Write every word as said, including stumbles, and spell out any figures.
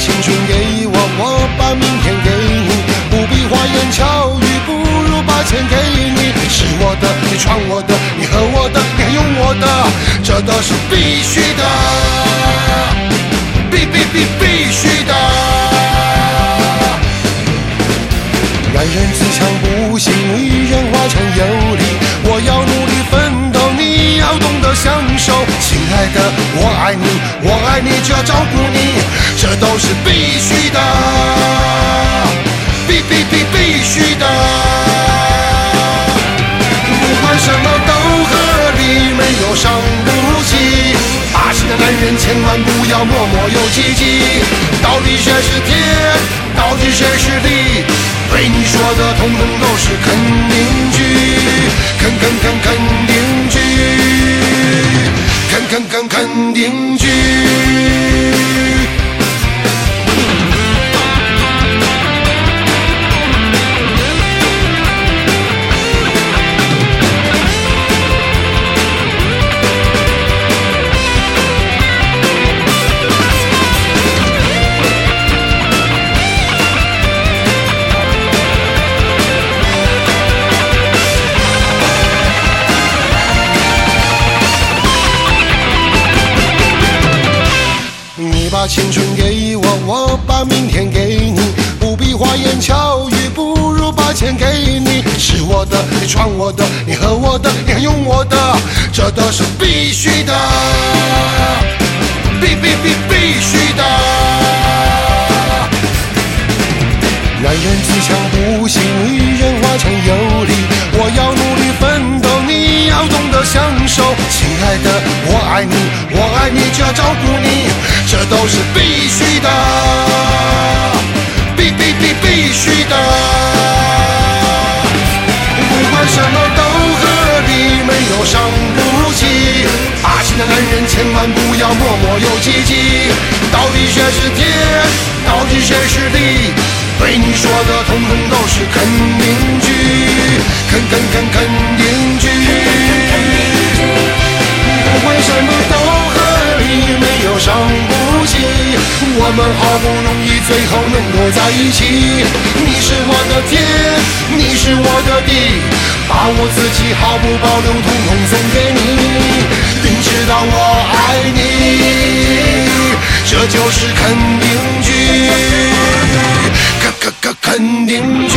青春给我，我把明天给你，不必花言巧语，不如把钱给你。是我的，你闯我的，你和我的，你还用我的，这都是必须的，必必必必须的。男人自强不息，女人花钱有理。我要努力奋斗，你要懂得享受。亲爱的，我爱你，我爱你就要照顾你，这都是必须的，必必必必须的。不管什么都合理，没有伤不起。巴西的男人千万不要默默有积极，到底谁是天，到底谁是地？对你说的统统都是肯定句，肯肯肯肯定句，肯肯肯肯定句。你把青春给我，我把明天给你，不必花言巧语，不如把钱给你。是我的，你闯我的，你和我的，你还用我的，这都是必须的，必必必必须的。男人自强不息，女人花钱有理。我要努力奋斗，你要懂得享受。亲爱的，我爱你，我爱你就要照顾你，这都是必须的，必必必必须的。不管什么都合理，没有伤不起。巴西的男人千万不要默默有积极，到底谁是天，到底谁是地？对你说的统统都是肯定句，肯肯肯肯定句。不管什么都合理，没有伤不起。我们好不容易最后能够在一起，你是我的天，你是我的地，把我自己毫不保留统统送给你，并知道我爱你，这就是肯定句，肯肯肯肯定句。